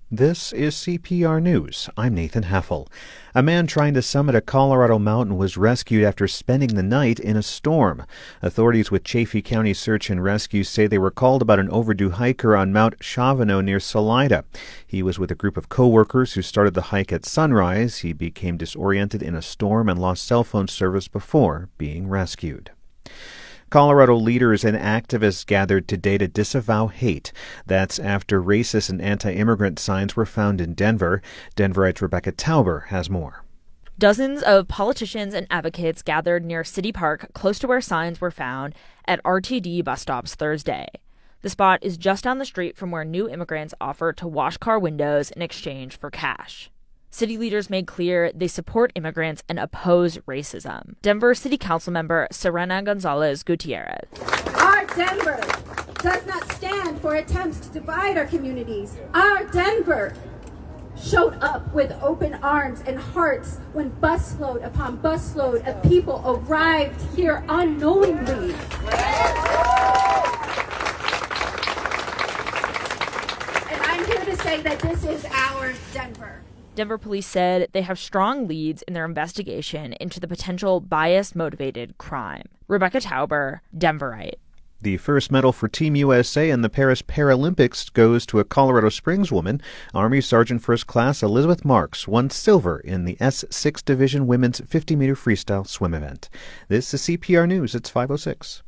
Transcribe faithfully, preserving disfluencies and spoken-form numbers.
This is C P R News. I'm Nathan Heffel. A man trying to summit a Colorado mountain was rescued after spending the night in a storm. Authorities with Chaffee County Search and Rescue say they were called about an overdue hiker on Mount Chavano near Salida. He was with a group of co-workers who started the hike at sunrise. He became disoriented in a storm and lost cell phone service before being rescued. Colorado leaders and activists gathered today to disavow hate. That's after racist and anti-immigrant signs were found in Denver. Denverite's Rebecca Tauber has more. Dozens of politicians and advocates gathered near City Park, close to where signs were found at R T D bus stops Thursday. The spot is just down the street from where new immigrants offer to wash car windows in exchange for cash. City leaders made clear they support immigrants and oppose racism. Denver City Council member Serena Gonzalez Gutierrez. Our Denver does not stand for attempts to divide our communities. Our Denver showed up with open arms and hearts when busload upon busload of people arrived here unknowingly. And I'm here to say that this is our Denver. Denver police said they have strong leads in their investigation into the potential bias-motivated crime. Rebecca Tauber, Denverite. The first medal for Team U S A in the Paris Paralympics goes to a Colorado Springs woman. Army Sergeant First Class Elizabeth Marks won silver in the S six Division Women's fifty meter freestyle swim event. This is C P R News. It's five oh six.